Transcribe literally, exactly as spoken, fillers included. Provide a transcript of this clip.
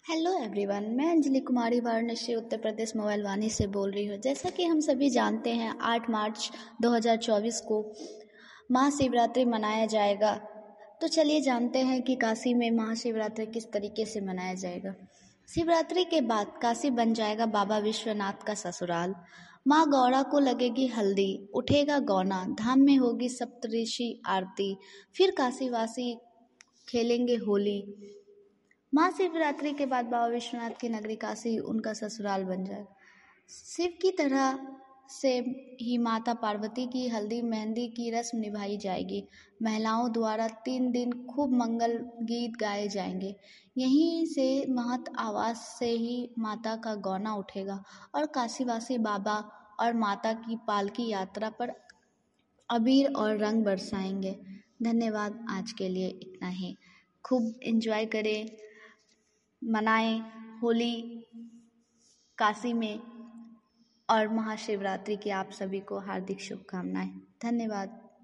Hello everyone, मैं Anjali Kumari Varanasi Uttar Pradesh mobile Vani से बोल रही हूँ। जैसा कि हम सभी जानते हैं, आठ मार्च दो हज़ार चौबीस को महाशिवरात्रि मनाया जाएगा। तो चलिए जानते हैं कि काशी में महाशिवरात्रि किस तरीके से मनाया जाएगा। शिवरात्रि के बाद काशी बन जाएगा बाबा विश्वनाथ का ससुराल। माँ गौरा को लगेगी हल्दी, उठेगा गौना, धाम में होगी सप्तऋषि आरती, फिर काशीवासी खेलेंगे होली। महाशिवरात्रि के बाद बाबा विश्वनाथ की नगरी काशी उनका ससुराल बन जाएगा। शिव की तरह से ही माता पार्वती की हल्दी मेहंदी की रस्म निभाई जाएगी। महिलाओं द्वारा तीन दिन खूब मंगल गीत गाए जाएंगे। यहीं से महत आवाज से ही माता का गौना उठेगा और काशीवासी बाबा और माता की पालकी यात्रा पर अबीर और रंग बरसाएंगे। धन्यवाद। आज के लिए इतना ही। खूब एंजॉय करें, मनाएं होली काशी में, और महाशिवरात्रि की आप सभी को हार्दिक शुभकामनाएं। धन्यवाद।